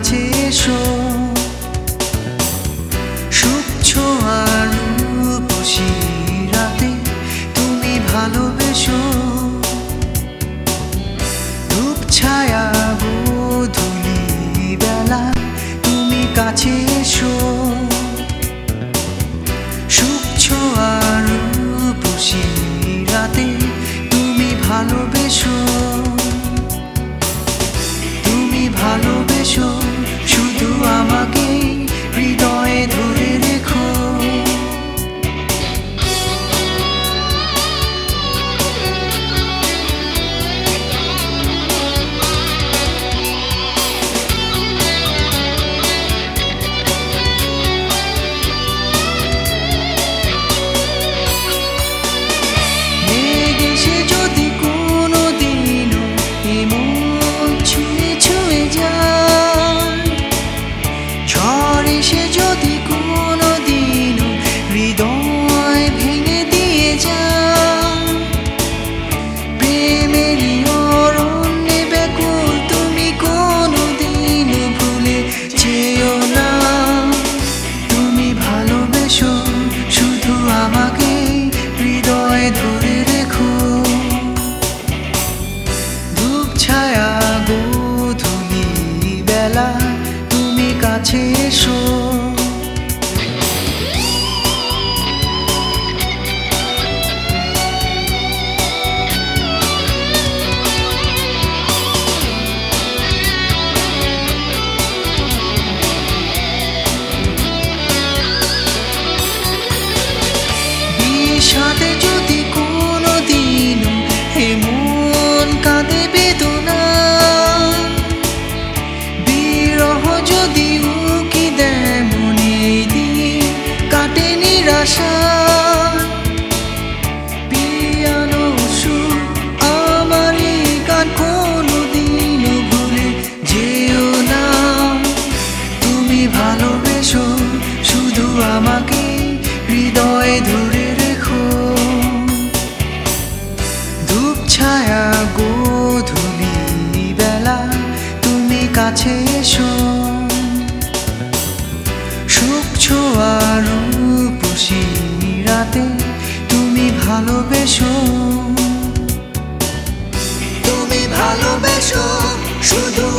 কাছে এসো সুখ ছোঁয়ার রূপসী রাতে তুমি ভালোবেসো রূপ ছায়া গোধূলি বেলা তুমি কাছে এসো সুখ ছোঁয়ার রূপসী রাতে তুমি ভালোবেসো ভালোবেসো শুধু আমাকে হৃদয়ে ধরে রেখো মেঘেসে যদি কোনো দিনও এমন ছুঁয়ে ছুঁয়ে যায় ঝড় এসে যদি কোনো দিনও হৃদয় ভেঙে দিয়ে যায় প্রেমেরই অরণ্যে ব্যাকুল তুমি কোনো দিনও ভুলে যেও না তুমি ভালোবেসো শুধু আমাকে হৃদয়ে ধরে রেখো ধূপ ছায়া গোধূলি বেলা তুমি কাছে এসো বিষাদে যদি কোনো দিনও এমন কাঁদে বেদনা বিরহ যদি উকি দেয় মনে দিন কাটে নিরাশা পিয়ানো সুর আমারই গান কোনো দিনও ভুলে যেও না তুমি ভালোবেসো শুধু আমাকে হৃদয়ে ধরে রেখো ধূপ ছায়া গোধূলি বেলা তুমি কাছে এসো সুখ ছোঁয়া রূপসী রাতে তুমি ভালোবেসো শুধু